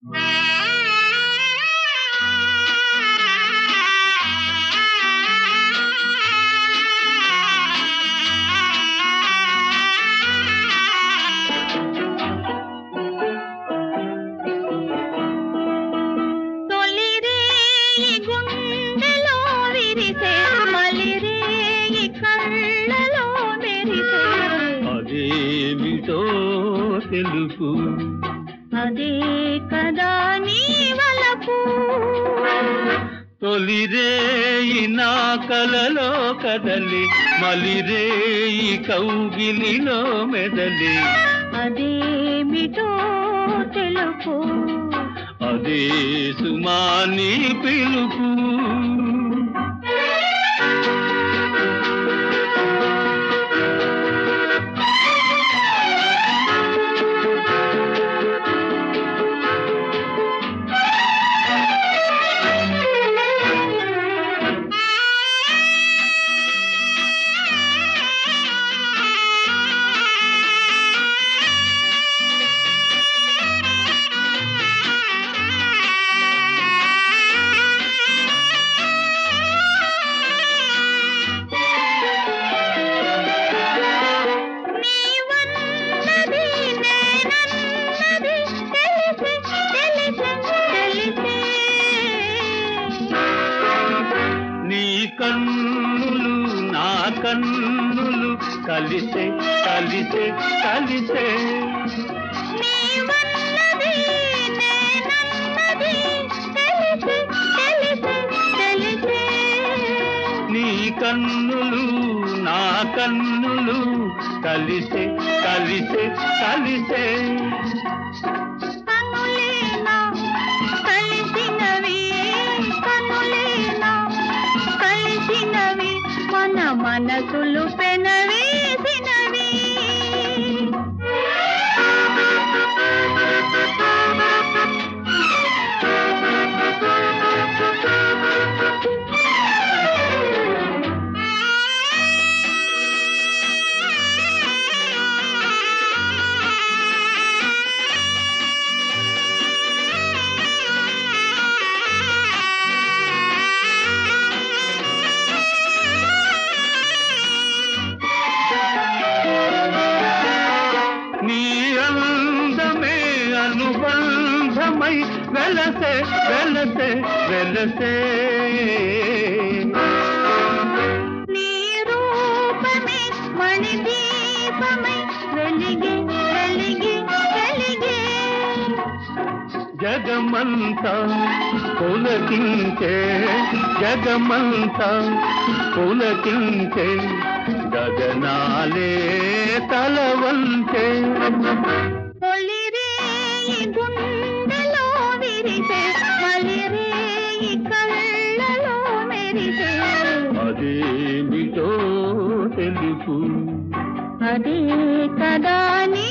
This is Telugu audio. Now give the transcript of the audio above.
అదేమిటో తెలుపు అదే కదా నీ వలపు తొలిరేయి నా కలలో కదలి మలిరేయి కౌగిలిలో మెదలి అదేమిటో తెలుపు అదే సుమాని పిలుపు కన్నులు నా కన్నులు కలిసే కలిసే కలిసే నీ కన్నులు నా కన్నులు కలిసే కలిసే కలిసే మనసులు పెనవేసినవి అనుబంధమై వెలసే వెలసే వెలసే నీ రూపమే మణిదీపమై వెలిగే వెలిగే వెలిగే జగమంతా పులకించే జగమంతా పులకించే గగనాలే తలవంచే గుండెలో విరిసే మలిరేయి కళ్ళలో మెరిసే అదేమిటో తెలుపు అదే కదా నీ